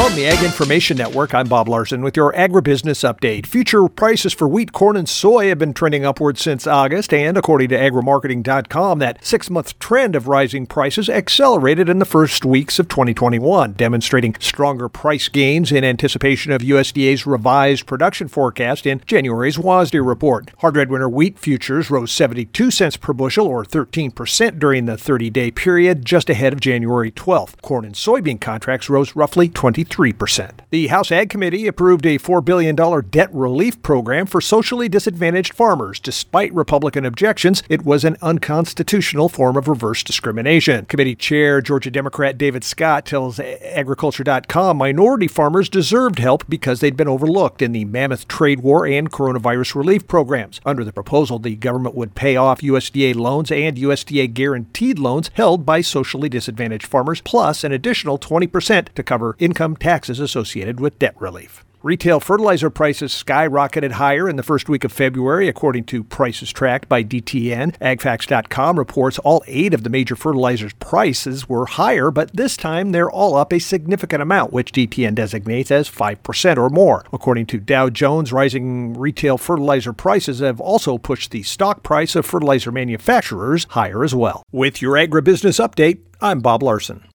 From the Ag Information Network, I'm Bob Larson with your agribusiness update. Future prices for wheat, corn, and soy have been trending upward since August, and according to agrimarketing.com, that 6-month trend of rising prices accelerated in the first weeks of 2021, demonstrating stronger price gains in anticipation of USDA's revised production forecast in January's WASDE report. Hard red winter wheat futures rose 72 cents per bushel, or 13% during the 30-day period, just ahead of January 12th. Corn and soybean contracts rose roughly 23%. The House Ag Committee approved a $4 billion debt relief program for socially disadvantaged farmers. Despite Republican objections, it was an unconstitutional form of reverse discrimination. Committee Chair, Georgia Democrat David Scott, tells Agriculture.com minority farmers deserved help because they'd been overlooked in the mammoth trade war and coronavirus relief programs. Under the proposal, the government would pay off USDA loans and USDA guaranteed loans held by socially disadvantaged farmers, plus an additional 20% to cover income taxes associated with debt relief. Retail fertilizer prices skyrocketed higher in the first week of February, according to prices tracked by DTN. AgFacts.com reports all 8 of the major fertilizers' prices were higher, but this time they're all up a significant amount, which DTN designates as 5% or more. According to Dow Jones, rising retail fertilizer prices have also pushed the stock price of fertilizer manufacturers higher as well. With your agribusiness update, I'm Bob Larson.